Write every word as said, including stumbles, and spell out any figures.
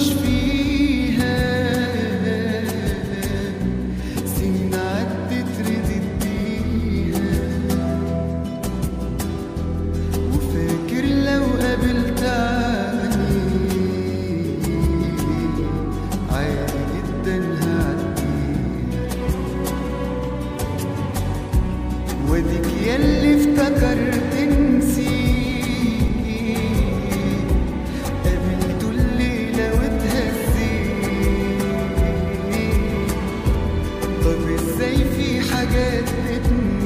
مش فيها سنين عدت ردت بيها، وفاكر لو قابلت عني عادي جدا هعديها. واديك ياللي افتكرت نسيت قابلته الليلة واتهزيت. طب ازاي في حاجات بتنسي